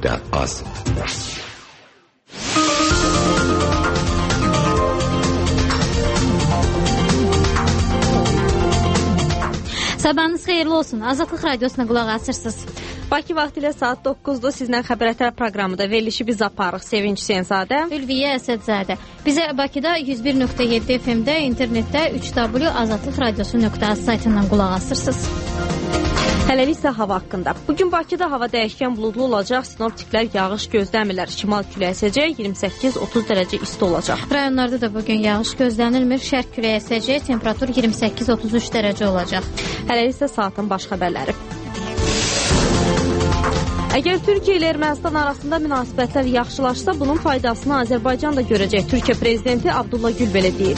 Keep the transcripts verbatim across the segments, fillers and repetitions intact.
nöqtə az. Sabahınız xeyirli olsun. Azadlıq Radiosuna qulaq asırsınız. Bakı vaxtı ilə saat doqquzda sizlə xəbərətər proqramında verilişi biz aparıq. Sevinç Hüseynzadə, Ülviyə Əsədzadə. Bizə Bakıda yüz bir nöqtə yeddi F M-də, internetdə üç w azadlıq radiosu nöqtə az saytından qulaq asırsınız. Hələlik isə hava haqqında. Bugün Bakıda hava dəyişkən buludlu olacaq, sinoptiklər yağış gözləmirlər. Şimal küləyi əsəcək, iyirmi səkkiz otuz dərəcə isti olacaq. Rayonlarda da bugün yağış gözlənilmir, şərq küləyi əsəcək, temperatur iyirmi səkkiz otuz üç dərəcə olacaq. Hələlik isə saatın baş xəbərləri. Əgər Türkiyə ilə Ermənistan arasında münasibətlər yaxşılaşsa, bunun faydasını Azərbaycan da görəcək. Türkiyə prezidenti Abdullah Gül belə deyir.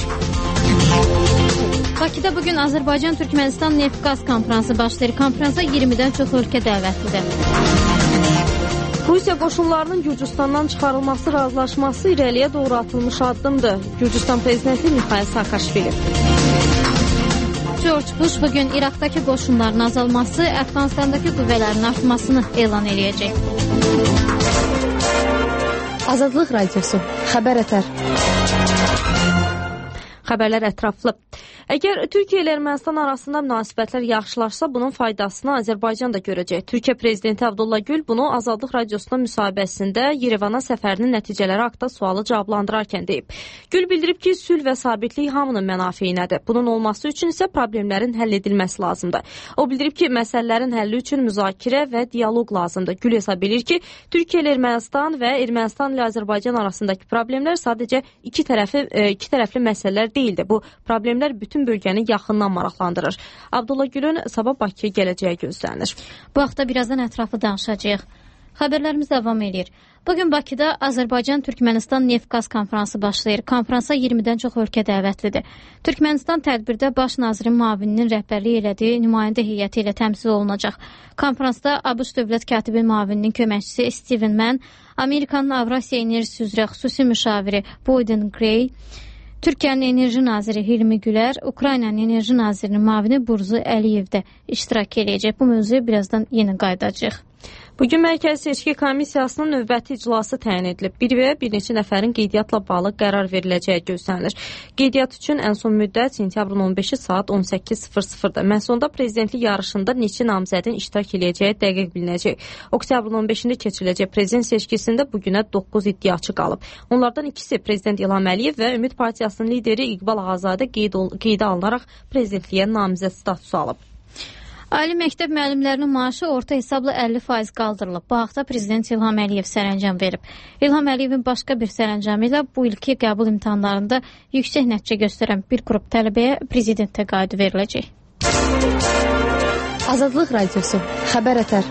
Bakıda bugün Azərbaycan-Türkmənistan neft-qaz konfransı başlayır. Konfransa iyirmidən çox ölkə dəvətlidir. Rusiya qoşunlarının Gürcüstandan çıxarılması razılaşması irəliyə doğru atılmış addımdır. Gürcüstan prezidenti Mikhail Saakashvili. George Bush bugün İraqdakı qoşunların azalması, Əfqanistandakı qüvvələrin artmasını elan edəcək. Azadlıq Radiosu, xəbərətər. Xəbərlər ətraflı. Əgər Türkiyə ilə Ermənistan arasında münasibətlər yaxşılaşsa, bunun faydasını Azərbaycan da görəcək. Türkiyə prezidenti Abdullah Gül bunu Azadlıq Radiosuna müsahibəsində Yerevana səfərinin nəticələri haqda sualı cavablandırarkən deyib. Gül bildirib ki, sülh və sabitlik hamının mənafeyinədir. Bunun olması üçün isə problemlərin həll edilməsi lazımdır. O bildirib ki, məsələlərin həlli üçün müzakirə və dialoq lazımdır. Gül hesab edir ki, Türkiyə ilə Ermənistan və Ermənistan ilə Azərbaycan arasındakı problemlər sadəcə iki tərəfli, iki tərəfli məsələlər deyildi. Bu problemlər bütün bölgəni yaxından maraqlandırır. Abdullah Gülün sabah Bakıya gələcəyi gözlənilir. Bu haqda birazdan ətraflı danışacağıq. Xəbərlərimiz davam edir. Bugün Bakıda Azərbaycan-Türkmənistan neft-qaz konfransı başlayır. Konfransa iyirmidən çox ölkə dəvətlidir. Türkmənistan tədbirdə baş nazirin müavininin rəhbərlik elədiyi nümayəndə heyəti ilə təmsil olunacaq. Konfransda ABŞ dövlət katibi müavininin köməkçisi Steven Mann, Amerikanın Avrasiya enerjisi üzrə xüsusi müşaviri Boyden Gray, Türkiyənin enerji naziri Hilmi Gülər, Ukraynanın enerji nazirinin müavini Burzu Əliyev də iştirak edəcək. Bu mövzuya birazdan yenə qayıdacağıq. Bugün Mərkəzi Seçki Komissiyasının növbəti iclası təyin edilib. Bir və bir neçə nəfərin qeydiyyatla bağlı qərar veriləcəyi gözlənilir. Qeydiyyat üçün ən son müddət sentyabrın on beşi saat on səkkiz sıfır sıfırda. Məhsunda prezidentlik yarışında neçə namizədin iştirak edəcəyi dəqiq bilinəcək. Oktyabrın on beşində keçiriləcək prezident seçkisində bugünə doqquz iddiaçı qalıb. Onlardan ikisi prezident İlham Əliyev və Ümid Partiyasının lideri İqbal Ağazadə qeydə alınaraq prezidentliyə namizəd statusu alıb. Ali məktəb müəllimlərinin maaşı orta hesabla əlli faiz qaldırılıb. Bu haqda prezident İlham Əliyev sərəncam verib. İlham Əliyevin başqa bir sərəncamı ilə bu ilki qəbul imtahanlarında yüksək nəticə göstərən bir qrup tələbəyə prezident təqaüdü veriləcək. Azadlıq Radiosu, xəbərətər.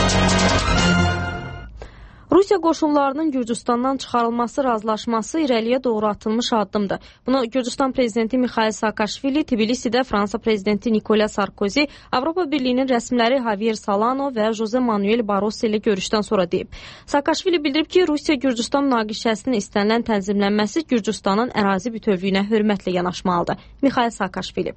Rusiya qoşunlarının Gürcüstandan çıxarılması razılaşması irəliyə doğru atılmış addımdır. Bunu Gürcüstan prezidenti Mikhail Saakashvili, Tbilisidə Fransa prezidenti Nicolas Sarkozy, Avropa Birliyinin rəsmiləri Javier Solana və Jose Manuel Barroso ilə görüşdən sonra deyib. Saakashvili bildirib ki, Rusiya-Gürcüstan münaqişəsinin istənilən tənzimlənməsi Gürcüstanın ərazi bütövlüyünə hörmətlə yanaşmalıdır. Mikhail Saakashvili.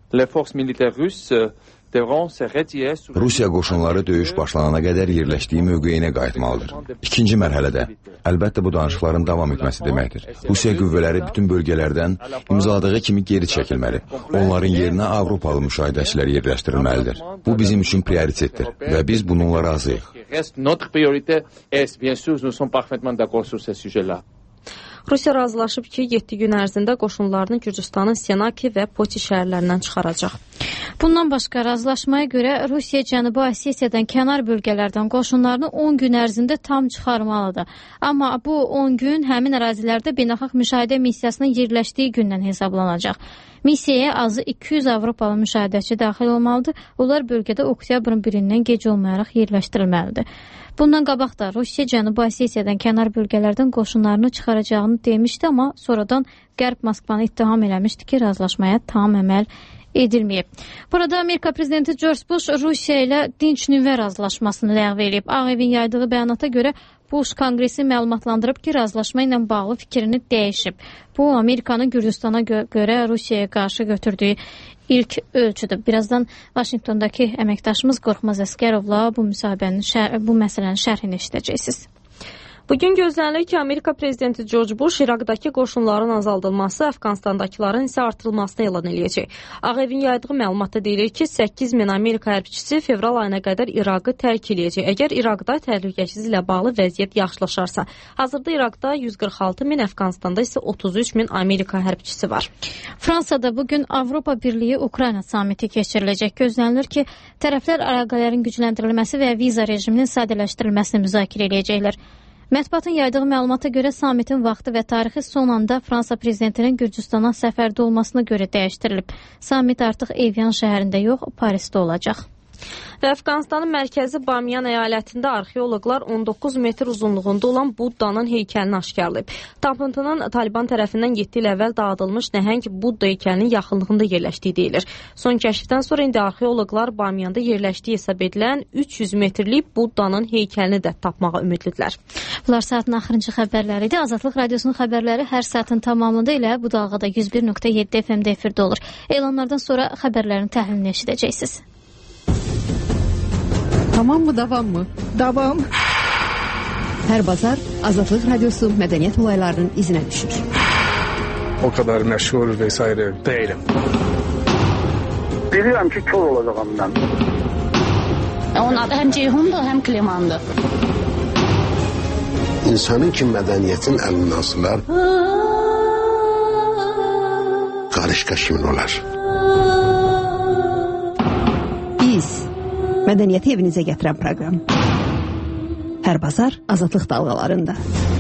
Rusiya qoşunları döyüş başlanana qədər yerləşdiyi mövqeyinə qayıtmalıdır. İkinci mərhələdə, əlbəttə bu danışıqların davam etməsi deməkdir. Rusiya qüvvələri bütün bölgələrdən imzaladığı kimi geri çəkilməli. Onların yerinə Avropalı müşahidəçilər yerləşdirilməlidir. Bu bizim üçün prioritetdir və biz bununla razıyıq. Rusiya razılaşıb ki, yeddi gün ərzində qoşunlarını Gürcüstanın Senaki və Poti şəhərlərindən çıxaracaq. Bundan başqa razılaşmaya görə Rusiya Cənubi Osetiyadan kənar bölgələrdən qoşunlarını on gün ərzində tam çıxarmalıdır. Amma bu on gün həmin ərazilərdə beynəlxalq müşahidə missiyasının yerləşdiyi gündən hesablanacaq. Missiyaya azı iki yüz Avropalı müşahidəçi daxil olmalıdır. Onlar bölgədə oktyabrın birindən gec olmayaraq yerləşdirilməlidir. Bundan qabaq da Rusiya Cənubi Osetiyadan kənar bölgələrdən qoşunlarını çıxaracağını demişdi, amma sonradan Qərb Moskvanı ittiham eləmişdi ki, razılaşmaya tam əməl edilməyib. Burada Amerika prezidenti George Bush Rusiya ilə dinc nüvə razılaşmasını ləğv edib. Ağ Evin yaydığı bəyanata görə Bush Konqresi məlumatlandırıb ki, razılaşma ilə bağlı fikrini dəyişib. Bu, Amerikanın Gürcüstana gö görə Rusiyaya qarşı götürdüyü ilk ölçüdür. Birazdan Vaşinqtondakı əməkdaşımız Qorxmaz Əskərovla bu müsahibənin, bu məsələnin şərhini eşidəcəksiniz. Bugün gözlənilir ki, Amerika prezidenti George Bush İraqdakı qoşunların azaldılması, Əfqanistandakiların isə artırılmasını elan eləyəcək. Ağ Evin yaydığı məlumatda deyilir ki, səkkiz min Amerika hərbçisi fevral ayına qədər İraqı tərk eləyəcək. Əgər İraqda təhlükəsizlik ilə bağlı vəziyyət yaxşılaşarsa, hazırda İraqda yüz qırx altı min, Əfqanistanda isə otuz üç min Amerika hərbçisi var. Fransada bugün Avropa Birliyi Ukrayna samiti keçiriləcək. Gözlənilir ki, tərəflər əlaqələrin gücləndirilməsi və viza rejiminin sadələşdirilməsini müzakirə edəcəklər. Mətbuatın yaydığı məlumata görə samitin vaxtı və tarixi son anda Fransa prezidentinin Gürcüstana səfərdə olmasına görə dəyişdirilib. Samit artıq Evian şəhərində yox, Parisdə olacaq. Və Əfqanistanın mərkəzi Bamiyan əyalətində arxeoloqlar on doqquz metr uzunluğunda olan Buddanın heykəlini aşkarlayıb. Tapıntının Taliban tərəfindən yeddi il əvvəl dağıdılmış nəhəng Budda heykəlinin yaxınlığında yerləşdiyi deyilir. Son kəşfdən sonra indi arxeoloqlar Bamiyanda yerləşdiyi hesab edilən üç yüz metrlik Buddanın heykəlini də tapmağa ümidlidirlər. Bunlar saatin axırıncı xəbərləri idi. Azadlıq Radiosunun xəbərləri hər saatin tamamında ilə bu dalğada yüz bir nöqtə yeddi F M-də efirdə olur. Elanlardan sonra xəbərlərin təhlilini eşidəcəksiniz. Tamam mı, davam mı? Davam. Her bazar Azadlıq Radyosu mədəniyyət olaylarının izinə düşür. O kadar məşhur vesaire değilim. Bilirəm ki, kör olacağım mən. Onun adı həm Ceyhundur, həm Klimandır. İnsanın ki mədəniyyətin əlindən asılar, qarışqa kimin olar? Biz mədəniyyəti evinizə gətirən proqram. Hər bazar Azadlıq dalğalarında.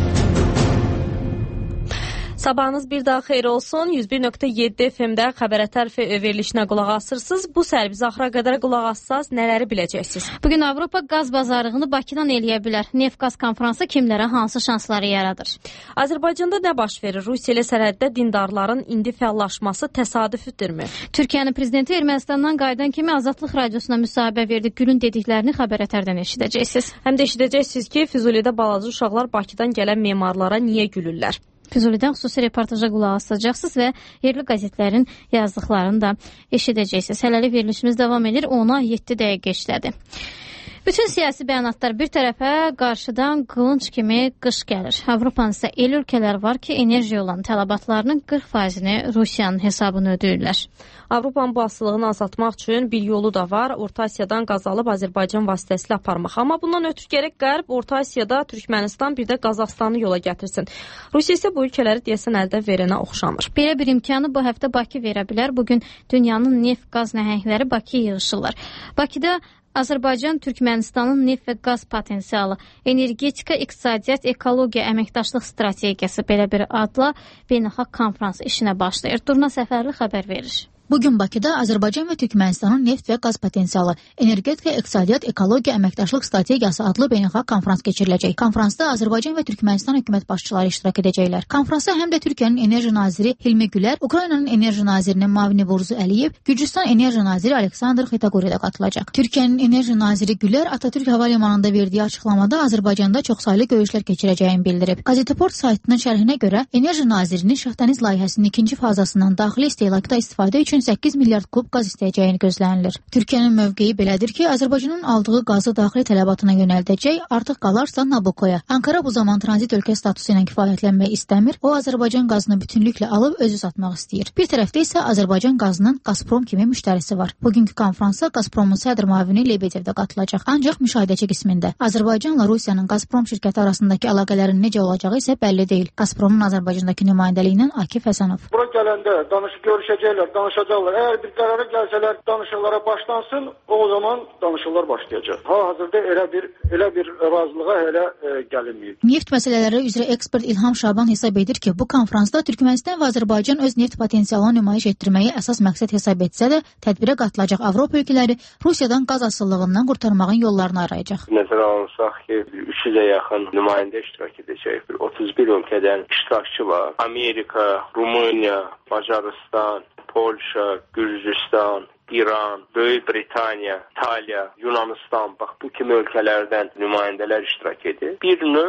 Sabahınız bir daha xeyir olsun. yüz bir nöqtə yeddi F M-də xəbərə tərəfi verilişinə qulaq asırsınız. Bu səhər biz axıra qədər qulaq assaz nələri biləcəksiniz? Bugün Avropa qaz bazarlığını Bakıdan eləyə bilər. Neft-qaz konfransı kimlərə hansı şansları yaradır? Azərbaycanda nə baş verir? Rusiya ilə sərhəddə dindarların indi fəallaşması təsadüfüdürmü? Türkiyənin prezidenti Ermənistandan qayıdan kimi Azadlıq Radiosuna müsahibə verdi. Gülün dediklərini xəbərətərdən eşidəcəksiniz. Həm də eşidəcəksiniz ki, Füzulidə balaca uşaqlar Bakıdan gələn memarlara niyə gülürlər? Füzulidən xüsusi reportaja qulaq asacaqsınız və yerli qəzetlərin yazdıqlarını da eşidəcəksiniz. Hələlik verilişimiz davam edir. ona yeddi dəqiqə işlədi. Bütün siyasi bəyanatlar bir tərəfə qarşıdan qılınc kimi qış gəlir. Avropanın isə el ölkələr var ki, enerji olan tələbatlarının qırx faizini Rusiyanın hesabını ödəyirlər. Avropanın bu asılılığını azaltmaq üçün bir yolu da var. Orta Asiyadan qaz alıb Azərbaycan vasitəsilə aparmaq. Amma bundan ötürü gərək Qərb, Orta Asiyada Türkmənistan, bir də Qazaxstanı yola gətirsin. Rusiya isə bu ölkələri deyəsən əldə verənə oxşamır. Belə bir imkanı bu həftə Bakı verə bilər. Bugün dünyanın neft-qaz nəhəngləri Bakıya yığışırlar. Bakıda Azərbaycan Türkmənistanın neft və qaz potensialı, energetika, iqtisadiyyat, ekologiya, əməkdaşlıq strategiyası belə bir adla beynəlxalq konfrans işinə başlayır. Durna Səfərli xəbər verir. Bugün Bakıda Azərbaycan və Türkmənistanın neft və qaz potensialı, energetika, iqtisadiyyat, ekologiya, əməkdaşlıq strategiyası adlı beynəlxalq konfrans keçiriləcək. Konfransda Azərbaycan və Türkmənistan hökumət başçıları iştirak edəcəklər. Konfransa həm də Türkiyənin enerji naziri Hilmi Gülər, Ukraynanın enerji nazirinin müavini Burzu Əliyev, Gürcüstan enerji naziri Aleksandr Xetagori də qatılacaq. Türkiyənin enerji naziri Gülər Atatürk Hava Limanında verdiyi açıqlamada Azərbaycanda çoxsaylı görüşlər keçirəcəyini bildirib. Gazeteport saytının şərhinə görə enerji nazirinin Şahdəniz layihəsinin ikinci fazasından daxili istehlakda istifadə üçün səkkiz milyard kub qaz istəyəcəyini gözlənilir. Türkiyənin mövqeyi belədir ki, Azərbaycanın aldığı qazı daxili tələbatına yönəldəcək, artıq qalarsa Nabukoya. Ankara bu zaman tranzit ölkə statusu ilə kifayətlənmək istəmir, o Azərbaycan qazını bütünlüklə alıb özü satmaq istəyir. Bir tərəfdə isə Azərbaycan qazının Gazprom kimi müştərisi var. Bugünkü konfransa Gazpromun sədr müavini Lebedev də qatılacaq. Ancaq müşahidəçi qismində. Azərbaycanla Rusiyanın Gazprom şirkəti arasındakı əlaqələrin necə olacağı isə bəlli deyil. Gazpromun Azərbaycandakı nümayəndəliyindən Akif Həsənov. Bura gələndə danışıb görüşəcəklər, danışacaqlar. Əgər bir qərara gəlsələr, danışıqlara başlansın, o zaman danışıqlar başlayacaq. Hal-hazırda elə bir elə bir razılığa hələ e, gəlinməyib. Neft məsələləri üzrə ekspert İlham Şaban hesab edir ki, bu konfransda Türkmənistan və Azərbaycan öz neft potensialını nümayiş etdirməyi əsas məqsəd hesab etsə də, tədbirə qatılacaq Avropa ölkələri Rusiyadan qaz asıllığından qurtarmağın yollarını arayacaq. Nəzərə alınsaq ki, üç yüzə yaxın nümayəndə iştirak edəcək. otuz bir ölkədən iştirakçı var. Amerika, Rumıniya, Macarıstan, Polşa, Gürcüstan, İran, Böyük Britaniya, İtaliya, Yunanistan, bax bu kimi ölkələrdən nümayəndələr iştirak edir. Bir növ hal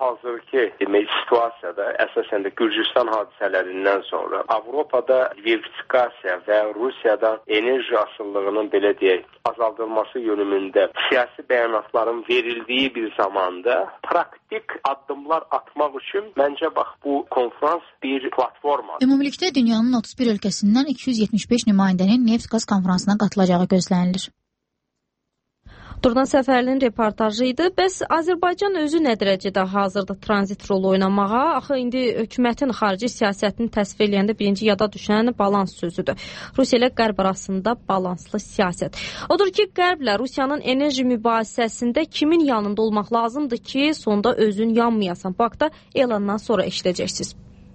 hazırki demək situasiyada əsasən də Gürcüstan hadisələrindən sonra Avropada diversifikasiya və Rusiyadan enerji asıllığının belə deyək azaldılması yönümündə siyasi bəyanatların verildiyi bir zamanda praktik addımlar atmaq üçün məncə bax bu konfrans bir platformadır. Ümumilikdə dünyanın otuz bir ölkəsindən iki yüz yetmiş beş nümayəndənin neft-qaz konfransına qatılacağı gözlənilir. Durdan Səfərlinin reportajı idi. Bəs Azərbaycan özü nə dərəcədə hazırda tranzit rol oynamağa? Axı indi hökumətin xarici siyasətini təsvir edəndə birinci yada düşən balans sözüdür. Rusiya ilə Qərb arasında balanslı siyasət. Odur ki, Qərblə Rusiyanın enerji mübahisəsində kimin yanında olmaq lazımdır ki, sonda özün yanmayasan? Bu haqda elandan sonra eşidəcəksiniz.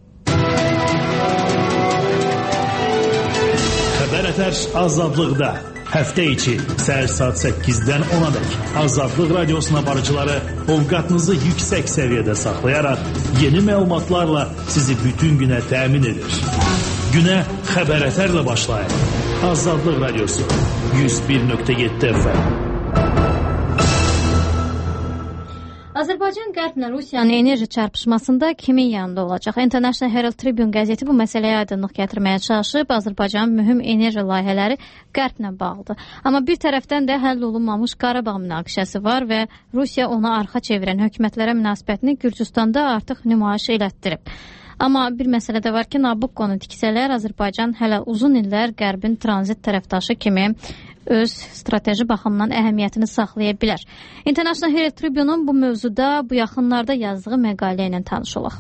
Xəbər ətər azadlıqda. Həftə içi səhər saat səkkizdən ona dək Azadlıq Radiosuna barıcıları ovqatınızı yüksək səviyyədə saxlayaraq yeni məlumatlarla sizi bütün günə təmin edir. Günə xəbər ətərlə başlayın. Azadlıq Radiosu yüz bir nöqtə yeddi F M. Azərbaycan Qərblə Rusiyanın enerji çarpışmasında kimin yanında olacaq? International Herald Tribune qəzeti bu məsələyə aydınlıq gətirməyə çalışıb. Azərbaycanın mühüm enerji layihələri Qərblə bağlıdır. Amma bir tərəfdən də həll olunmamış Qarabağ münaqişəsi var və Rusiya ona arxa çevirən hökumətlərə münasibətini Gürcüstanda artıq nümayiş elətdirib. Amma bir məsələ də var ki, Nabukkonu tiksələr Azərbaycan hələ uzun illər Qərbin tranzit tərəfdaşı kimi öz strateji baxımdan əhəmiyyətini saxlaya bilər. International Herald Tribune-un bu mövzuda bu yaxınlarda yazdığı məqalə ilə tanış olaq.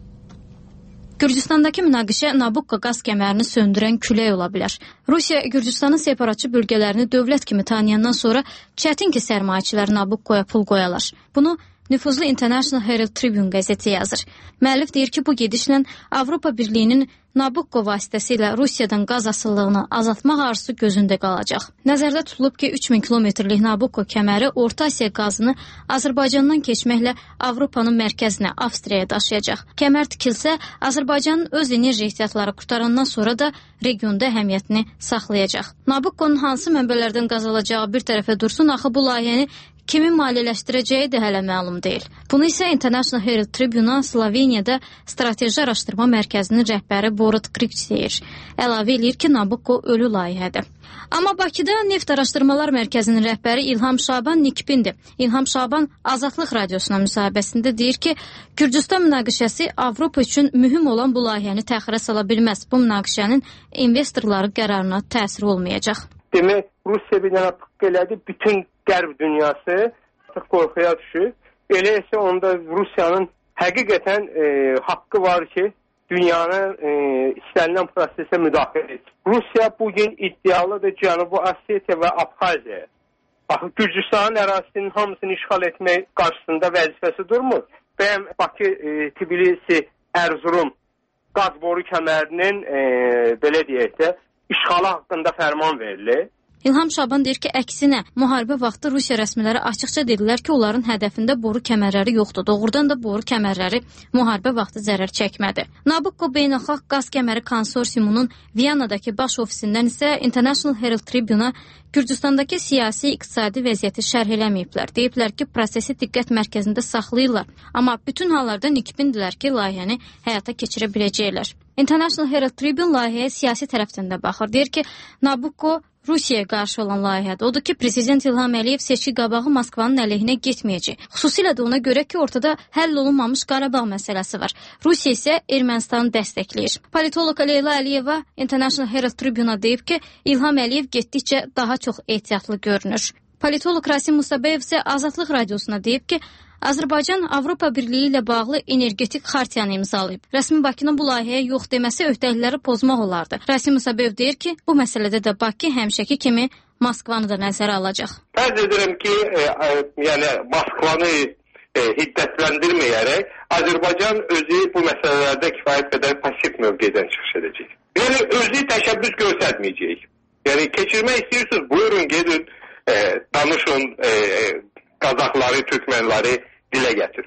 Gürcüstandakı münaqişə Nabukko qaz kəmərini söndürən külək ola bilər. Rusiya Gürcüstanın separatçı bölgələrini dövlət kimi tanıyandan sonra çətin ki, sərmayəçilər Nabukkoya pul qoyalar. Bunu nüfuzlu International Herald Tribune qəzeti yazır. Müəllif deyir ki, bu gedişlə Avropa Birliyinin Nabukko vasitəsilə Rusiyadan qaz asıllığını azaltmaq arzusu gözündə qalacaq. Nəzərdə tutulub ki, üç min kilometrlik Nabukko kəməri Orta Asiya qazını Azərbaycandan keçməklə Avropanın mərkəzinə, Avstriyaya daşıyacaq. Kəmər tikilsə, Azərbaycanın öz enerji ehtiyatları qurtarandan sonra da regionda əhəmiyyətini saxlayacaq. Nabukkonun hansı mənbələrdən qaz alacağı bir tərəfə dursun, axı bu layihəni kimin maliyyələşdirəcəyi də hələ məlum deyil. Bunu isə International Herald Tribune Sloveniyada strateji araşdırma mərkəzinin rəhbəri Borut Kriç deyir. Əlavə eləyir ki, Nabukko ölü layihədir. Amma Bakıda Neft Araşdırmalar Mərkəzinin rəhbəri İlham Şaban Nikbindir. İlham Şaban Azadlıq Radiosuna müsahibəsində deyir ki, Gürcüstan münaqişəsi Avropa üçün mühüm olan bu layihəni təxirə sala bilməz. Bu münaqişənin investorların qərarına təsir olmayacaq. Demək, Rusiya bir dənə pıqq elədi, bütün Qərb dünyası artıq qorxuya düşür. Elə isə onda Rusiyanın həqiqətən e, haqqı var ki, dünyanın e, istənilən prosesə müdaxilə etsin. Rusiya bugün iddialıdır Cənubi Osetiya və Abxaziya. Baxın, Gürcüstanın ərazisinin hamısını işğal etmək qarşısında vəzifəsi durmur. Bəyəm Bakı, e, Tbilisi, Ərzurum qaz boru kəmərinin e, belə deyək də işğalı haqqında fərman verilir. İlham Şaban deyir ki, əksinə, müharibə vaxtı Rusiya rəsmiləri açıqca dedilər ki, onların hədəfində boru kəmərləri yoxdur. Doğrudan da boru kəmərləri müharibə vaxtı zərər çəkmədi. Nabukko Beynəlxalq Qaz Kəməri Konsorsiumunun Viyanadakı baş ofisindən isə International Herald Tribune-a Gürcüstandakı siyasi, iqtisadi vəziyyəti şərh eləməyiblər. Deyiblər ki, prosesi diqqət mərkəzində saxlayırlar. Amma bütün hallarda nikbindilər ki, layihəni həyata keçirə biləcəklər. International Herald Tribune layihəyə siyasi tərəfdən də baxır. Deyir ki, Nabukko Rusiyaya qarşı olan layihədir. Odur ki, Prezident İlham Əliyev seçki qabağı Moskvanın əleyhinə getməyəcək. Xüsusilə də ona görə ki, ortada həll olunmamış Qarabağ məsələsi var. Rusiya isə Ermənistanı dəstəkləyir. Politolog Leyla Əliyeva International Herald Tribune-a deyib ki, İlham Əliyev getdikcə daha çox ehtiyatlı görünür. Politolog Rasim Musabeyev isə Azadlıq Radiosuna deyib ki, Azərbaycan Avropa Birliyi ilə bağlı energetik xartiyanı imzalayıb. Rəsmi Bakının bu layihəyə yox deməsi öhdəlikləri pozmaq olardı. Rasim Musabeyev deyir ki, bu məsələdə də Bakı həmişəki kimi Moskvanı da nəzərə alacaq. Fərz edirəm ki, e, e, yəni Moskvanı e, hiddətləndirməyərək Azərbaycan özü bu məsələlərdə kifayət qədər pasiv mövqedən çıxış edəcək. Yəni özü təşəbbüs göstərməyəcək. Yəni keçirmək istəyirsiniz, buyurun gedin, e, danışın, e, Qazaxları, Türkmənləri dilə gətirir.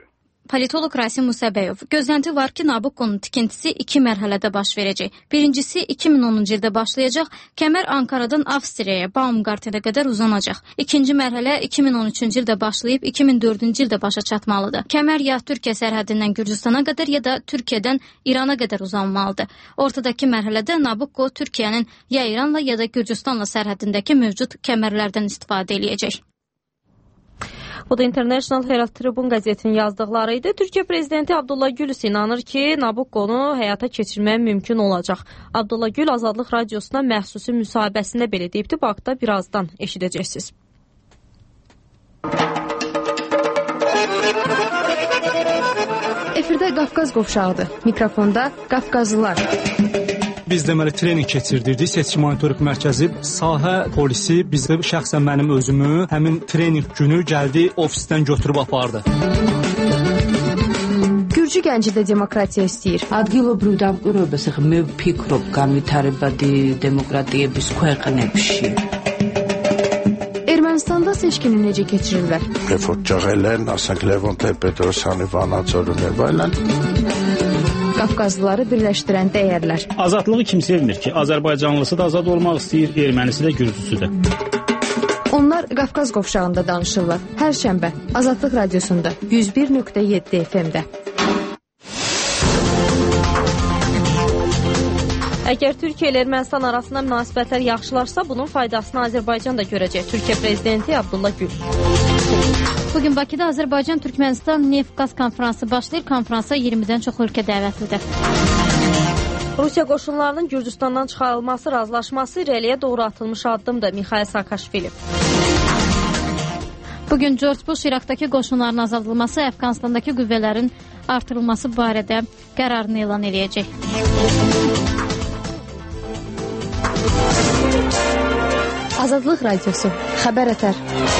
politoloq Rasim Musabəyov. Gözlənti var ki, Nabucco'nun tikintisi iki mərhələdə baş verəcək. Birincisi iki min onuncu ildə başlayacaq, kəmər Ankara'dan Avstriyaya, Baumgartenə qədər uzanacaq. İkinci mərhələ iki min on üçüncü ildə başlayıb iki min dördüncü ildə başa çatmalıdır. Kəmər ya Türkiyə sərhədindən Gürcüstana qədər, ya da Türkiyədən İrana qədər uzanmalıdır. Ortadakı mərhələdə Nabucco Türkiyənin ya İranla, ya da Gürcüstanla sərhədindəki mövcud kəmərlərdən istifadə eləyəcək. Bu da International Herald Tribune qəzetinin yazdıqları idi. Türkiyə prezidenti Abdullah Gül inanır ki, Nabucco'nu həyata keçirmək mümkün olacaq. Abdullah Gül Azadlıq Radiosuna məxsusi müsahibəsində belə deyibdi. Bu haqda birazdan eşidəcəksiniz. Efirdə Qafqaz qovşağıdır. Mikrofonda Qafqazlılar. Biz deməli trening keçirdirdik. Seçki monitorinq mərkəzi, sahə polisi bizdə şəxsən mənim özümü həmin trening günü gəldi ofisdən götürüb apardı. Gürcü gənci də demokratiya istəyir. ადგილობრივ დამკვირვებელს მე ვფიქრობ განვითარებადი დემოკრატიების ქვეყნებში. Ermənistanda seçkini necə keçirirlər? Reform ջղելեն, ասենք Լևոն Տեր-Պետրոսյանի վանացորներ վայլən. Qafqazlıları birləşdirən dəyərlər. Azadlığı kim sevmir ki? Azərbaycanlısı da azad olmaq istəyir, ermənisi də gürcüsü də. Onlar Qafqaz qovşağında danışırlar. Hər şənbə Azadlıq Radiosunda yüz bir nöqtə yeddi F M-də. Əgər Türkiyə ilə Ermənistan arasında münasibətlər yaxşılarsa, bunun faydasını Azərbaycan da görəcək. Türkiyə prezidenti Abdullah Gül. Bugün Bakıda Azərbaycan-Türkmənistan neft-qaz konfransı başlayır. Konfransa iyirmidən çox ölkə dəvətlidir. Rusiya qoşunlarının Gürcüstandan çıxarılması razılaşması irəliyə doğru atılmış addımdır. Mikhail Saakashvili. Bugün George Bush İraqdakı qoşunların azaldılması, Əfqanistandakı qüvvələrin artırılması barədə qərarını elan edəcək. Azadlıq Radiosu, xəbər ətər.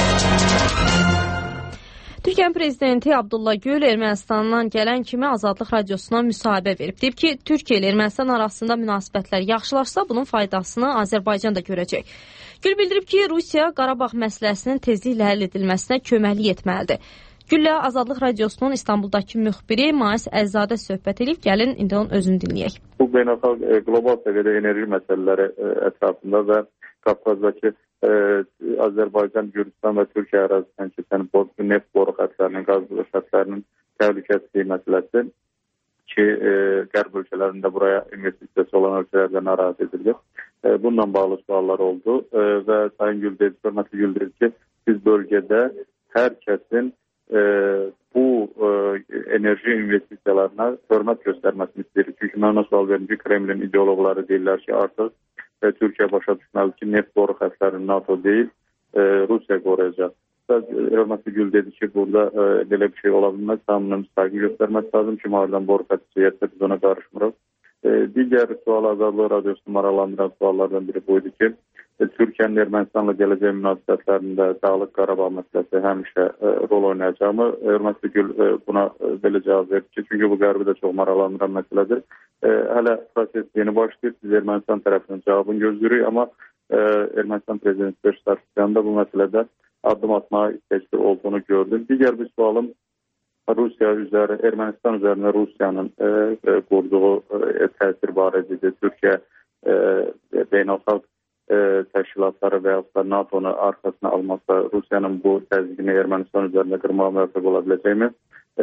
Türkiyə prezidenti Abdullah Gül Ermənistandan gələn kimi Azadlıq Radiosuna müsahibə verib. Deyib ki, Türkiyə ilə Ermənistan arasında münasibətlər yaxşılarsa, bunun faydasını Azərbaycan da görəcək. Gül bildirib ki, Rusiya Qarabağ məsələsinin tezliklə həll edilməsinə köməklik etməlidir. Güllə Azadlıq Radiosunun İstanbuldakı müxbiri Mais Əzzadə söhbət edib. Gəlin, indi onun özünü dinləyək. Bu beynəlxalq qlobal səviyyədə enerji məsələləri ətrafında və Qafqazdakı e, Azərbaycan, Gürcüstan və Türkiyə ərazisindən keçən neft boru xətlərinin, qaz xətlərinin təhlükəsizliyi məsələsi ki, e, qərb ölkələrində buraya investisiyası olan ölkələrdə narahat edilir. E, bununla bağlı suallar oldu e, və Sayın Güldəyiz, hörmətli Güldəyiz ki, biz bölgədə hər kəsin e, bu e, enerji investisiyalarına hörmət göstərməsini istəyirik. Çünki mən ona sual verim ki, Kremlin ideoloqları deyirlər ki, artıq və Türkiyə başa düşməli ki, neft boru xətlərini NATO deyil, e, Rusiya qoruyacaq. Hörmətli Gül dedi ki, burada e, belə bir şey ola bilməz, tamamının müstəqil göstərməsi lazım ki, haradan boru xətti çəksə biz ona qarışmırıq. E, digər sual Azadlıq Radiosunu maraqlandıran suallardan biri buydu ki, e, Türkiyənin Ermənistanla gələcək münasibətlərində Dağlıq Qarabağ məsələsi həmişə e, rol oynayacağımı, hörmətli Gül e, buna e, belə cavab verdi ki, çünki bu qərbi də çox maraqlandıran məsələdir. E, hələ proses yeni başlayır, biz Ermənistan tərəfindən cavabını gözləyirik, amma e, Ermənistan prezidenti Beş Sarkisyan'da bu məsələdə addım atmağa istəkli olduğunu gördüm. Digər bir sualım Rusiya üzəri, Ermənistan üzərində Rusiyanın e, e, qurduğu e, təsir barədidir. Türkiyə e, beynəlxalq e, təşkilatları və ya NATO'nu arxasına almasa Rusiyanın bu təzyiqini Ermənistan üzərində qırmağa müvəffəq ola biləcəkmi? E,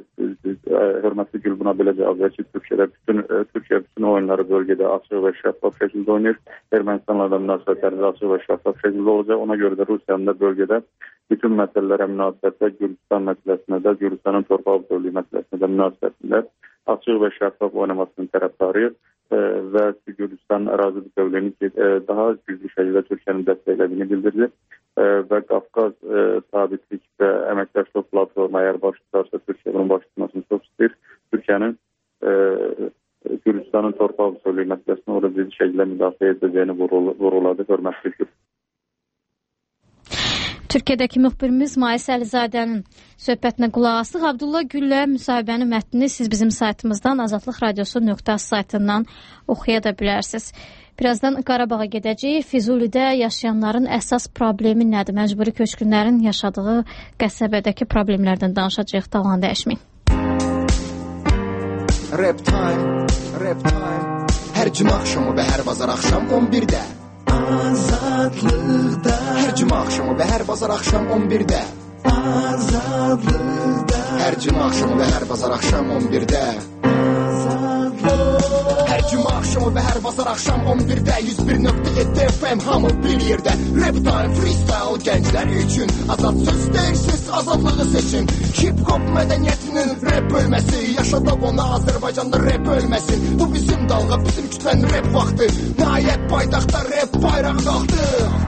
hörmətli Gül buna belə cavab verir ki, Türkiyə bütün, e, Türkiyə bütün oyunları bölgədə açıq və şəffaf şəkildə oynayır. Ermənistanla da münasibətlərdə açıq və şəffaf şəkildə olacaq. Ona görə də Rusiyanın da bölgədə bütün məsələlərə münasibətdə, Gürcüstan məsələsində də, Gürcüstanın torpaq bütövlüyü məsələsində də münasibətində açıq və şəffaf oynamasının tərəfdarıyıq e, və Gürcüstanın ərazi bütövlüyünü e, daha güclü şəkildə Türkiyənin dəstəklədiyini bildirdi. E, və Qafqaz e, sabitlik və əməkdaşlıq platformu əgər baş tutarsa Türkiyə bunun baş tutmasını çox istəyir. Türkiyənin e, Gürcüstanın torpaq bütövlüyü məsələsini orada ciddi şəkildə müdafiə edəcəyini vurğuladı. Hörmətli Gül. Türkiyədəki müxbirimiz Mais Əlizadənin söhbətinə qulaq asdıq. Abdullah Güllə müsahibənin mətnini siz bizim saytımızdan azadlıq radiosu nöqtə az saytından oxuya da bilərsiniz. Birazdan Qarabağa gedəcəyik. Füzulidə yaşayanların əsas problemi nədir? Məcburi köçkünlərin yaşadığı qəsəbədəki problemlərdən danışacağıq. Tavan dəyişməyin. Rap time, rap time. Hər cümə axşamı və hər bazar axşam on birdə. Azadlıqda. Hər cümə axşamı və hər bazar axşam on birdə. Azadlıqda. Hər cümə axşamı və hər bazar axşam on birdə. Hər cümə axşamı və hər bazar axşam on birdə. yüz bir nöqtə yeddi F M hamı bir yerdə. Rap time, freestyle gənclər üçün. Azad söz deyirsiz, azadlığı seçin. Hip-hop mədəniyyətinin rap bölməsi. Yaşadaq ona Azərbaycanda rap ölməsin. Bu bizim dalğa, bizim kütlənin rap vaxtı. Nəhayət paytaxtda rap bayrağı qalxdı.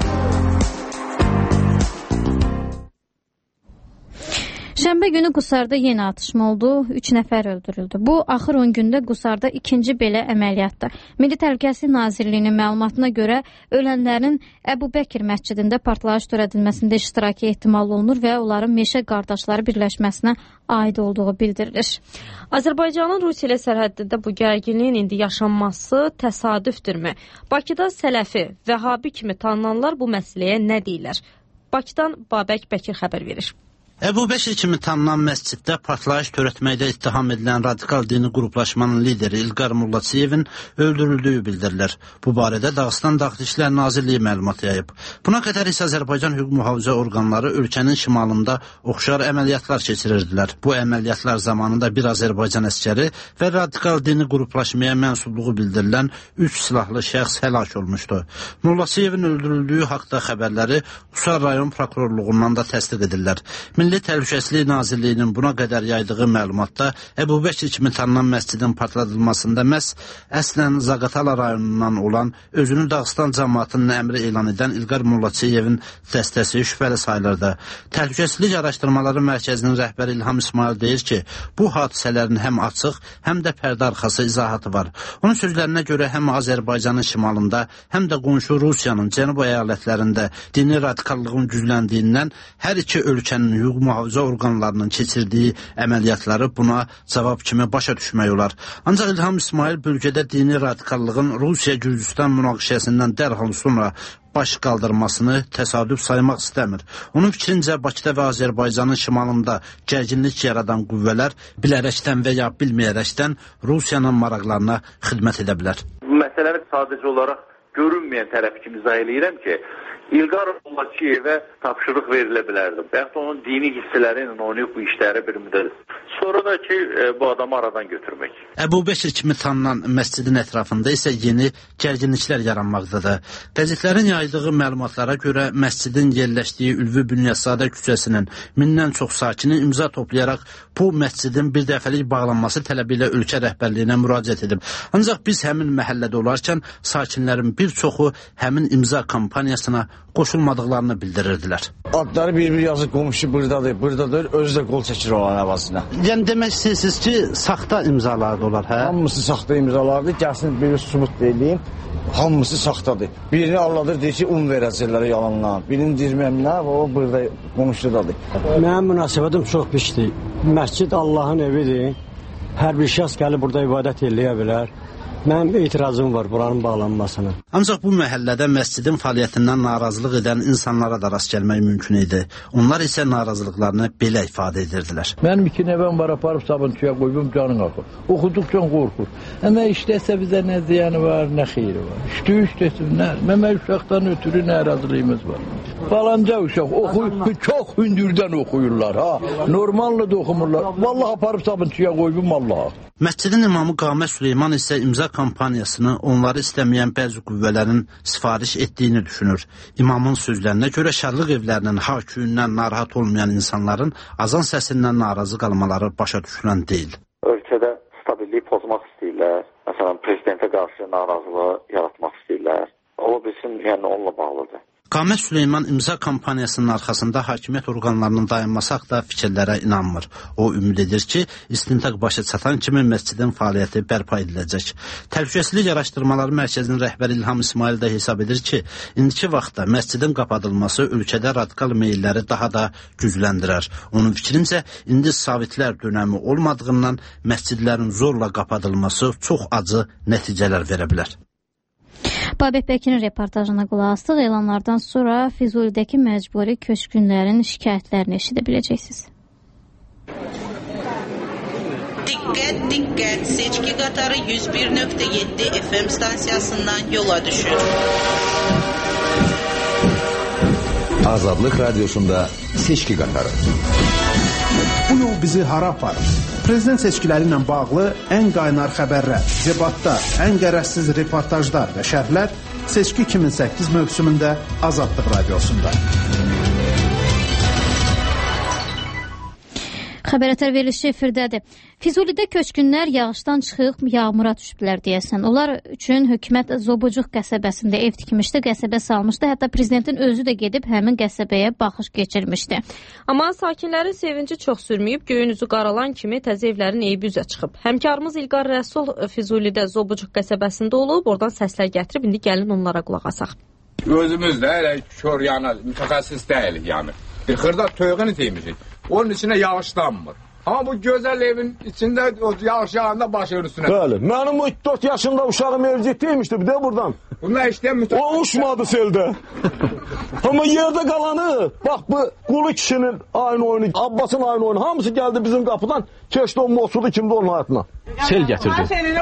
Şənbə günü Qusarda yeni atışma oldu, üç nəfər öldürüldü. Bu, axır on gündə Qusarda ikinci belə əməliyyatdır. Milli Təhlükəsizlik Nazirliyinin məlumatına görə ölənlərin Əbu Bəkir məscidində partlayış törədilməsində iştiraki ehtimal olunur və onların Meşə Qardaşları birləşməsinə aid olduğu bildirilir. Azərbaycanın Rusiya ilə sərhəddində bu gərginliyin indi yaşanması təsadüfdürmü? Bakıda Sələfi, Vəhabi kimi tanınanlar bu məsələyə nə deyirlər? Bakıdan Babək Bəkir xəbər verir. Əbu Bəkir kimi tanınan məsciddə partlayış törətməkdə ittiham edilən radikal dini qruplaşmanın lideri İlqar Mullaçiyevin öldürüldüyü bildirilir. Bu barədə Dağıstan Daxili İşlər Nazirliyi məlumat yayıb. Buna qədər isə Azərbaycan hüquq mühafizə orqanları ölkənin şimalında oxşar əməliyyatlar keçirirdilər. Bu əməliyyatlar zamanında bir Azərbaycan əskəri və radikal dini qruplaşmaya mənsubluğu bildirilən üç silahlı şəxs həlak olmuşdu. Mullaçiyevin öldürüldüyü haqda xəbərləri Qusar rayon prokurorluğundan da təsdiq edirlər. Milli Təhlükəsizlik Nazirliyinin buna qədər yaydığı məlumatda Əbu Bəkir kimi tanınan məscidin partladılmasında məhz əslən Zaqatala rayonundan olan özünü Dağıstan cəmaatının əmri elan edən İlqar Mullaçiyevin dəstəsi şübhəli sayılırdı. Təhlükəsizlik Araşdırmaları Mərkəzinin rəhbəri İlham İsmail deyir ki, bu hadisələrin həm açıq, həm də pərdə arxası izahatı var. Onun sözlərinə görə həm Azərbaycanın şimalında, həm də qonşu Rusiyanın cənub əyalətlərində dini radikallığın gücləndiyindən hər iki ölkənin hüquq mühafizə orqanlarının keçirdiyi əməliyyatları buna cavab kimi başa düşmək olar. Ancaq İlham İsmail bölgədə dini radikallığın Rusiya-Gürcüstan münaqişəsindən dərhal sonra baş qaldırmasını təsadüf saymaq istəmir. Onun fikrincə Bakıda və Azərbaycanın şimalında gərginlik yaradan qüvvələr bilərəkdən və ya bilməyərəkdən Rusiyanın maraqlarına xidmət edə bilər. Bu məsələri sadəcə olaraq görünməyən tərəf kimi izah eləyirəm ki, İlqar Mullaçiyevə tapşırıq verilə bilərdi. Bəxtə onun dini hissələri ilə oynayıb bu işləri bir müddət. Sonra da ki, e, bu adamı aradan götürmək. Əbu Bəkir kimi tanınan məscidin ətrafında isə yeni gərginliklər yaranmaqdadır. Qəzetlərin yaydığı məlumatlara görə məscidin yerləşdiyi Ülvi Bünyəsadə küçəsinin mindən çox sakini imza toplayaraq bu məscidin bir dəfəlik bağlanması tələbi ilə ölkə rəhbərliyinə müraciət edib. Ancaq biz həmin məhəllədə olarkən sakinlərin bir çoxu həmin imza kampaniyasına qoşulmadıqlarını bildirirdilər. Adları bir-bir yazır, qonşu buradadır, buradadır, özü də qol çəkir olan əvazına. Yəni demək istəyirsiniz ki, saxta imzalardır olar, hə? Hamısı saxta imzalardır, gəlsin bir sübut deyileyim, hamısı saxtadır. Birini alladır, deyir ki, un verəcəklər yalanla, birini dirməm nə, o burada qonşudadır. Mənim münasibətim çox pisdir. Məscid Allahın evidir, hər bir şəxs gəlib burada ibadət eləyə bilər. Mənim etirazım var buranın bağlanmasına. Ancaq bu məhəllədə məscidin fəaliyyətindən narazılıq edən insanlara da rast gəlmək mümkün idi. Onlar isə narazılıqlarını belə ifadə edirdilər. Mənim iki nəvəm var, aparıb sabunçuya qoyum, canın qalxır. Oxuduqca qorxur. Əmə işləsə bizə nə ziyanı var, nə xeyri var. İşdə işləsinlər. Məmə uşaqdan ötürü narazılığımız var. Falanca uşaq oxuyur, çox hündürdən oxuyurlar. Ha, normalla da oxumurlar. Vallahi aparıb sabunçuya qoyum, vallahi. Məscidin imamı Qamə Süleyman isə imza kampaniyasını onları istəməyən bəzi qüvvələrin sifariş etdiyini düşünür. İmamın sözlərinə görə şərlıq evlərinin hakimiyyətindən narahat olmayan insanların azan səsindən narazı qalmaları başa düşülən deyil. Ölkədə stabilliyi pozmaq istəyirlər. Məsələn, prezidentə qarşı narazılığı yaratmaq istəyirlər. O bizim, yəni onunla bağlıdır. Qamə Süleyman imza kampaniyasının arxasında hakimiyyət orqanlarının dayanması haqda fikirlərə inanmır. O ümid edir ki, istintaq başa çatan kimi məscidin fəaliyyəti bərpa ediləcək. Təhlükəsizlik Araşdırmaları Mərkəzinin rəhbəri İlham İsmail də hesab edir ki, indiki vaxtda məscidin qapadılması ölkədə radikal meylləri daha da gücləndirər. Onun fikrincə, indi Sovetlər dönəmi olmadığından məscidlərin zorla qapadılması çox acı nəticələr verə bilər. Babək Bəkirin reportajına qulaq asdıq. Elanlardan sonra Füzulidəki məcburi köçkünlərin şikayətlərini eşidə biləcəksiniz. Diqqət, diqqət, seçki qatarı yüz bir nöqtə yeddi F M stansiyasından yola düşür. Azadlıq Radiosunda seçki qatarı. Bu yol bizi hara aparır? Prezident seçkiləri ilə bağlı ən qaynar xəbərlər, debatlar, ən qərəzsiz reportajlar və şərhlər Seçki iki min səkkiz mövsümündə Azadlıq Radiosunda. Xəbər verilişi efirdədir. Füzulidə köçkünlər yağışdan çıxıb yağmura düşdülər deyəsən. Onlar üçün hökumət Zobucuq qəsəbəsində ev tikmişdi, qəsəbə salmışdı. Hətta prezidentin özü də gedib həmin qəsəbəyə baxış keçirmişdi. Amma sakinlərin sevinci çox sürməyib, göyün üzü qaralan kimi təzə evlərin eybi üzə çıxıb. Həmkarımız İlqar Rəsul Füzulidə Zobucuq qəsəbəsində olub, oradan səslər gətirib, indi gəlin onlara qulaq asaq. Özümüz də elə kör yana mütəxəssis deyilik yəni. Bir xırda toyğun itiymişik. Onun içine yağışlanmır. Ama bu güzel evin içinde o yağış yağında başının üstüne. Bəli, mənim o dörd yaşında uşağım evciktiymişdi bir de buradan. Bunlar işte mütəxəssis. O uçmadı selde. Ama yerde kalanı, bak bu Qulu kişinin aynı oyunu, Abbas'ın aynı oyunu, hamısı geldi bizim kapıdan, keçdi o mosudu kimdi onun hayatına. Sel gətirdi.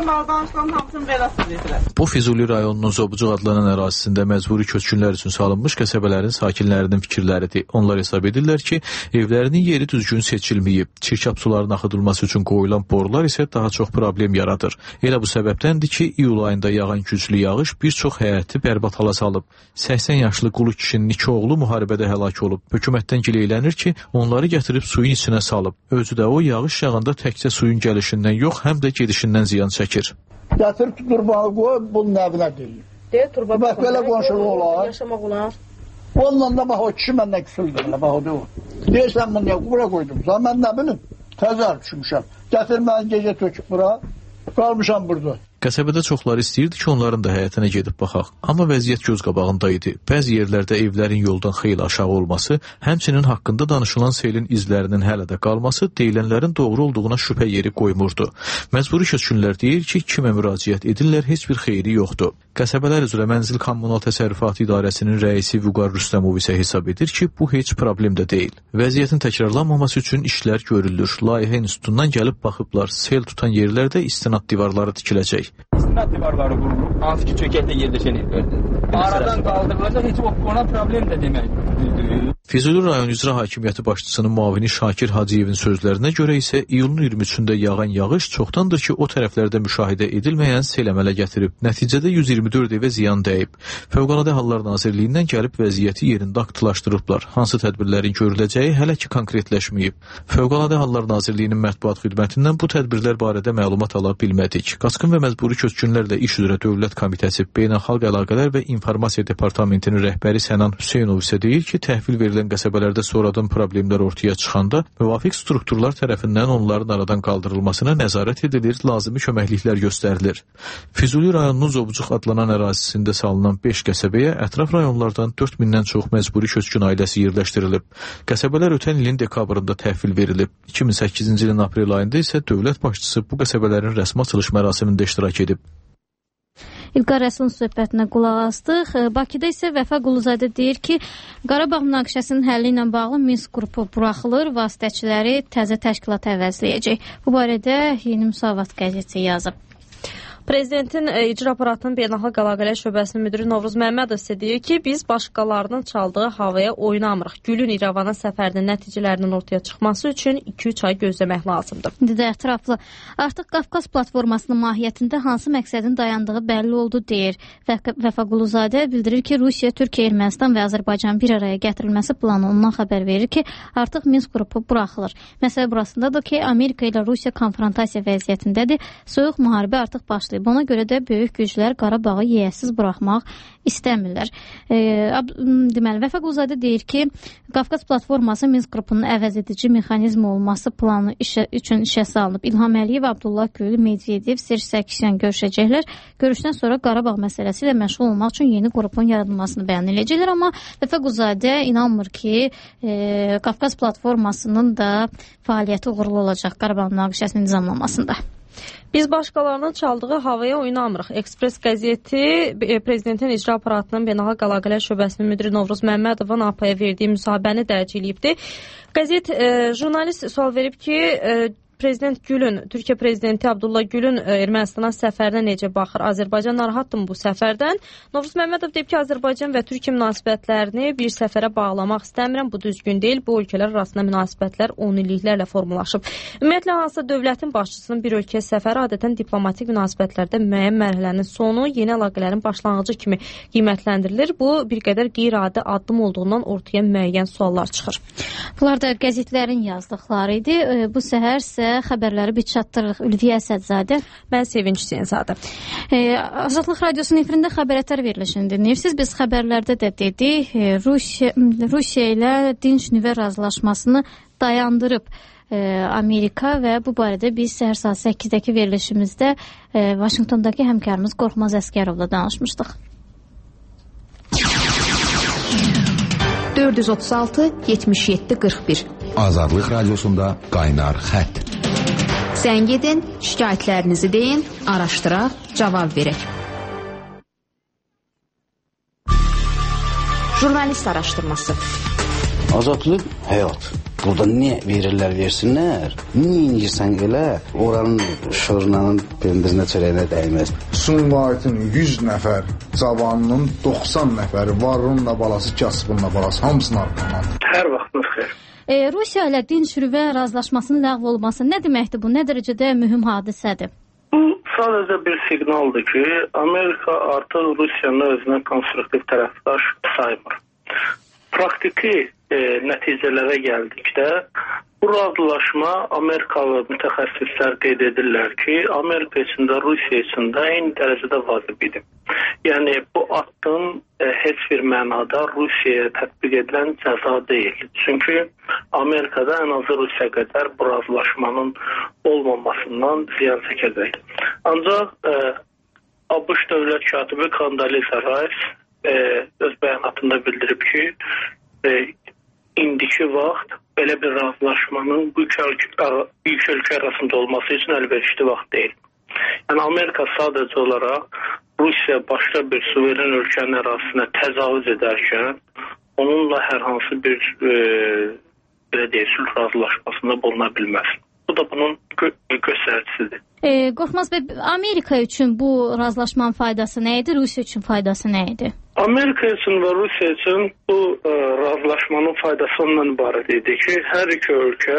Bu Füzuli rayonunun Zobucuq adlanan ərazisində məcburi köçkünlər üçün salınmış qəsəbələrin sakinlərinin fikirləridir. Onlar hesab edirlər ki, evlərinin yeri düzgün seçilməyib. Çirkab suların axıdılması üçün qoyulan borular isə daha çox problem yaradır. Elə bu səbəbdəndir ki, iyul ayında yağan güclü yağış bir çox həyəti bərbad hala salıb. səksən yaşlı Qulu kişinin iki oğlu müharibədə həlak olub. Hökumətdən gileylənir ki, onları gətirib suyun içinə salıb. Özü də o yağış yağanda təkcə suyun gəlişindən yox, həm də gedişindən ziyan çəkir. Gətirib turbağı qoy, bunun nəvinə deyil. Deyə turbağı bax, belə qonşuluq olar. Yaşamaq olar. Ondan da bax, o kişi məndən küsüldür, bax, o deyil. Deyirsən, mən niyə bura qoydum? Mən nə bilim, təzər düşmüşəm. Gətir mən gecə töküb bura, qalmışam burada. Qəsəbədə çoxları istəyirdi ki, onların da həyətinə gedib baxaq. Amma vəziyyət göz qabağında idi. Bəzi yerlərdə evlərin yoldan xeyli aşağı olması, həmçinin haqqında danışılan selin izlərinin hələ də qalması deyilənlərin doğru olduğuna şübhə yeri qoymurdu. Məcburi köçkünlər deyir ki, kimə müraciət edirlər, heç bir xeyri yoxdur. Qəsəbələr üzrə Mənzil Kommunal Təsərrüfatı İdarəsinin rəisi Vüqar Rüstəmov isə hesab edir ki, bu heç problem də deyil. Vəziyyətin təkrarlanmaması üçün işlər görülür. Layihə institutundan gəlib baxıblar. Sel tutan yerlərdə istinad divarları tikiləcək. İstinad divarları qurulur, hansı ki çökəkdə yerləşən evlərdir. Aradan qaldırılacaq, heç ona problem də deməkdir. Füzuli rayon icra hakimiyyəti başçısının muavini Şakir Hacıyevin sözlərinə görə isə iyulun iyirmi üçündə yağan yağış çoxdandır ki, o tərəflərdə müşahidə edilməyən sel əmələ gətirib. Nəticədə yüz iyirmi dörd evə ziyan dəyib. Fövqəladə Hallar Nazirliyindən gəlib vəziyyəti yerində aktılaşdırıblar. Hansı tədbirlərin görüləcəyi hələ ki konkretləşməyib. Fövqəladə Hallar Nazirliyinin mətbuat xidmətindən bu tədbirlər barədə məlumat ala bilmədik. Qaçqın və məcburi köçkünlərlə iş üzrə Dövlət Komitəsi, Beynəlxalq Əlaqələr və İnformasiya Departamentinin rəhbəri Sənan Hüseynov isə deyir ki, təhvil verilən qəsəbələrdə sonradan problemlər ortaya çıxanda müvafiq strukturlar tərəfindən onların aradan qaldırılmasına nəzarət edilir, lazımi köməkliklər göstərilir. Füzuli rayonunun Zobucuq adlanan ərazisində salınan beş qəsəbəyə ətraf rayonlardan dörd mindən çox məcburi köçkün ailəsi yerləşdirilib. Qəsəbələr ötən ilin dekabrında təhvil verilib. iki min səkkizinci ilin aprel ayında isə dövlət başçısı bu qəsəbələrin rəsmi açılış mərasimində iştirak edib. İlqar Rəsulun söhbətinə qulaq astıq. Bakıda isə Vəfa Quluzadə deyir ki, Qarabağ münaqişəsinin həlli ilə bağlı Minsk qrupu buraxılır, vasitəçiləri təzə təşkilat əvəzləyəcək. Bu barədə Yeni Müsavat qəzeti yazıb. Prezidentin icra aparatının Beynəlxalq Əlaqələr şöbəsinin müdiri Novruz Məmmədov isə deyir ki, biz başqalarının çaldığı havaya oynamırıq. Gülün İrəvana səfərinin nəticələrinin ortaya çıxması üçün iki üç ay gözləmək lazımdır. İndi də ətraflı. Artıq Qafqaz platformasının mahiyyətində hansı məqsədin dayandığı bəlli oldu deyir. Vəfa Quluzadə bildirir ki, Rusiya, Türkiyə, Ermənistan və Azərbaycan bir araya gətirilməsi planı ondan xəbər verir ki, artıq Minsk qrupu buraxılır. Məsələ burasındadır ki, Amerika ilə Rusiya konfrontasiya vəziyyətindədir. Soyuq müharibə artıq başlayıb. Ona görə də böyük güclər Qarabağı yeyəsiz buraxmaq istəmirlər. E, deməli, Vəfa Quluzadə deyir ki, Qafqaz platforması Minsk qrupunun əvəz edici mexanizmi olması planı işə, üçün işə salınıb. İlham Əliyev, Abdullah Gül, Medvedev, Serj Sarkisyan görüşəcəklər. Görüşdən sonra Qarabağ məsələsi ilə məşğul olmaq üçün yeni qrupun yaradılmasını bəyan edəcəklər. Amma Vəfa Quluzadə inanmır ki, e, Qafqaz platformasının da fəaliyyəti uğurlu olacaq Qarabağ münaqişəsinin nizamlamasında. Biz başqalarının çaldığı havaya oynamırıq. Ekspres qəzeti prezidentin icra aparatının Beynəlxalq Əlaqələr şöbəsinin müdiri Novruz Məmmədovun A P-yə verdiyi müsahibəni dərc edibdir. Qəzet e, jurnalist sual verib ki, e, prezident Gülün, Türkiyə prezidenti Abdullah Gülün Ermənistana səfərinə necə baxır? Azərbaycan narahatdır bu səfərdən? Novruz Məmmədov deyib ki, Azərbaycan və Türkiyə münasibətlərini bir səfərə bağlamaq istəmirəm. Bu düzgün deyil. Bu ölkələr arasında münasibətlər on illiklərlə formalaşıb. Ümumiyyətlə, hansısa dövlətin başçısının bir ölkəyə səfəri adətən diplomatik münasibətlərdə müəyyən mərhələnin sonu, yeni əlaqələrin başlanğıcı kimi qiymətləndirilir. Bu, bir qədər qeyri-adi addım olduğundan ortaya müəyyən suallar çıxır. Bunlar da qəzetlərin yazdıqları idi. Bu səhər isə xəbərləri bir çatdırırıq. Ülviyə Əsədzadə. Mən Sevinç Hüseynzadə. E, Azadlıq Radiosunun efirində xəbərətər verilişini dinləyirsiniz. Biz xəbərlərdə də dedik, Rusiya, Rusiya ilə dinc nüvə razılaşmasını dayandırıb e, Amerika və bu barədə biz səhər saat səkkizdə verilişimizdə e, Vaşinqtondakı həmkarımız Qorxmaz Əskərovla danışmışdıq. dörd yüz otuz altı yetmiş yeddi qırx bir Azadlıq Radiosunda Qaynar Xətt. Zəng edin, şikayətlərinizi deyin, araşdıraq, cavab verək. Jurnalist araşdırması. Azadlıq həyat. Burada niyə verirlər, versinlər? Niyə inirsən elə? Oranın şırnanın pendirinə çörəyinə dəyməz. Sumqayıtın yüz nəfər cavanının doxsan nəfəri varınla balası, kasıbınla balası hamısını arqalandı. Hər vaxtınız xeyr. E, Rusiya ilə dinc nüvə razılaşmasının ləğv olması nə deməkdir bu? Nə dərəcədə mühüm hadisədir? Bu sadəcə bir siqnaldır ki, Amerika artıq Rusiyanı özünə konstruktiv tərəfdaş saymır. Praktiki e, nəticələrə gəldikdə bu razılaşma Amerikalı mütəxəssislər qeyd edirlər ki, Amerika üçün də Rusiya üçün də eyni dərəcədə vacib idi. Yəni bu addım e, heç bir mənada Rusiyaya tətbiq edilən cəza deyil. Çünki Amerikada ən azı Rusiya qədər bu razılaşmanın olmamasından ziyan çəkəcək. Ancaq e, ABŞ dövlət katibi Condoleezza Rice e, öz bəyanatında bildirib ki, e, indiki vaxt belə bir razılaşmanın bu iki ölkə arasında olması üçün əlverişli vaxt deyil. Yəni Amerika sadəcə olaraq Rusiya başqa bir suveren ölkənin ərazisinə təcavüz edərkən onunla hər hansı bir e, belə deyək, sülh razılaşmasında buluna bilməz. Bu da bunun gö göstəricisidir. E, Qorxmaz bəy, Amerika üçün bu razılaşmanın faydası nə idi, Rusiya üçün faydası nə idi? Amerika üçün və Rusiya üçün bu e, razılaşmanın faydası ondan ibarət idi ki, hər iki ölkə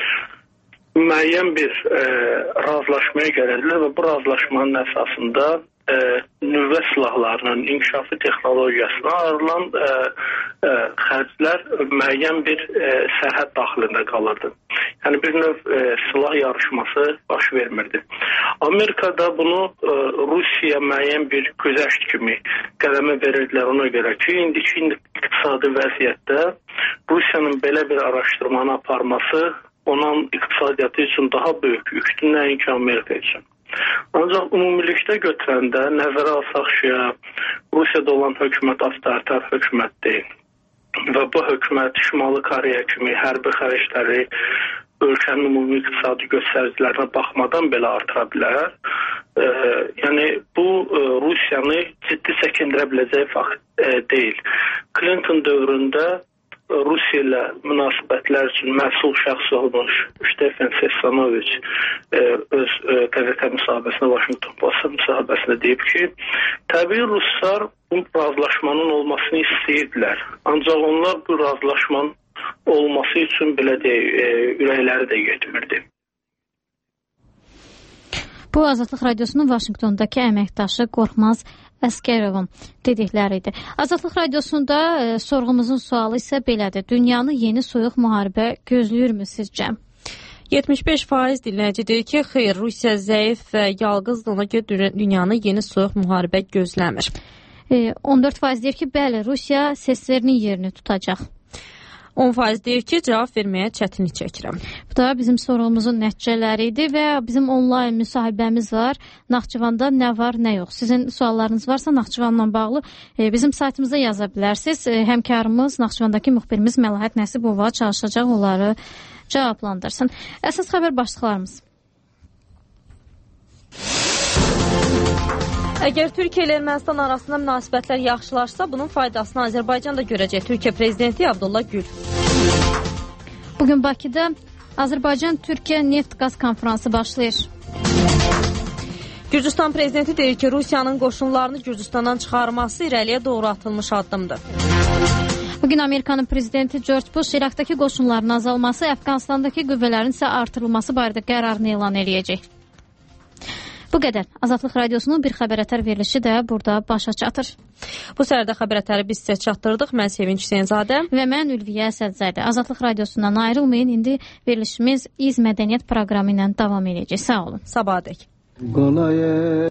müəyyən bir e, razılaşmaya gəlirlər və bu razılaşmanın əsasında e, nüvə silahlarının inkişafı texnologiyasına ayrılan e, e, xərclər müəyyən bir e, sərhəd daxilində qalırdı. Yəni bir növ e, silah yarışması baş vermirdi. Amerikada bunu e, Rusiya müəyyən bir güzəşt kimi qələmə verirdilər ona görə ki, indiki iqtisadi vəziyyətdə Rusiyanın belə bir araşdırmanı aparması onun iqtisadiyyatı üçün daha böyük yükdür, nəinki Amerika üçün. Ancaq ümumilikdə götürəndə nəzərə alsaq ki, Rusiyada olan hökumət avtoritar hökumət deyil. Və bu hökumət Şimali Koreya kimi hərbi xərcləri ölkənin ümumi iqtisadi göstəricilərinə baxmadan belə artıra bilər. E, yəni bu e, Rusiyanı ciddi çəkindirə biləcək fakt e, deyil. Clinton dövründə Rusiya ilə münasibətlər üçün məsul şəxs olmuş Stefan Sessanoviç e, öz e, qəzetə müsahibəsində, Washington Post müsahibəsində deyib ki, təbii Ruslar bu razılaşmanın olmasını istəyirdilər. Ancaq onlar bu razılaşmanın olması üçün belə deyək, e, ürəkləri də getmirdi. Bu Azadlıq Radiosunun Vaşinqtondakı əməkdaşı Qorxmaz Əskərovun dedikləri idi. Azadlıq Radiosunda e, sorğumuzun sualı isə belədir. Dünyanı yeni soyuq müharibə gözləyirmi sizcə? yetmiş beş faiz dinləyici deyir ki, xeyr, Rusiya zəif və yalqızdır, ona görə dünyanı yeni soyuq müharibə gözləmir. E, on dörd faiz deyir ki, bəli, Rusiya S S R-nin yerini tutacaq. on faiz deyir ki, cavab verməyə çətinlik çəkirəm. Bu da bizim sorğumuzun nəticələri idi və bizim onlayn müsahibəmiz var. Naxçıvanda nə var, nə yox. Sizin suallarınız varsa Naxçıvanla bağlı e, bizim saytımıza yaza bilərsiniz. E, həmkarımız, Naxçıvandakı müxbirimiz Məlahət Nəsibova çalışacaq, onları cavablandırsın. Əsas xəbər başlıqlarımız. Əgər Türkiyə ilə Ermənistan arasında münasibətlər yaxşılaşsa, bunun faydasını Azərbaycan da görəcək. Türkiyə prezidenti Abdullah Gül. Bugün Bakıda Azərbaycan-Türkiyə neft-qaz konfransı başlayır. Gürcüstan prezidenti deyir ki, Rusiyanın qoşunlarını Gürcüstandan çıxarması irəliyə doğru atılmış addımdır. Bugün Amerikanın prezidenti George Bush İraqdakı qoşunların azalması, Əfqanistandakı qüvvələrin isə artırılması barədə qərarını elan eləyəcək. Bu qədər. Azadlıq Radiosunun bir xəbərətər verilişi də burada başa çatır. Bu sərdə xəbərətəri biz sizə çatdırdıq. Mən Sevinç Hüseynzadə və mən Ülviyə Əsədzadə. Azadlıq Radiosundan ayrılmayın. İndi verilişimiz İz Mədəniyyət proqramı ilə davam edəcək. Sağ olun. Sabahədək.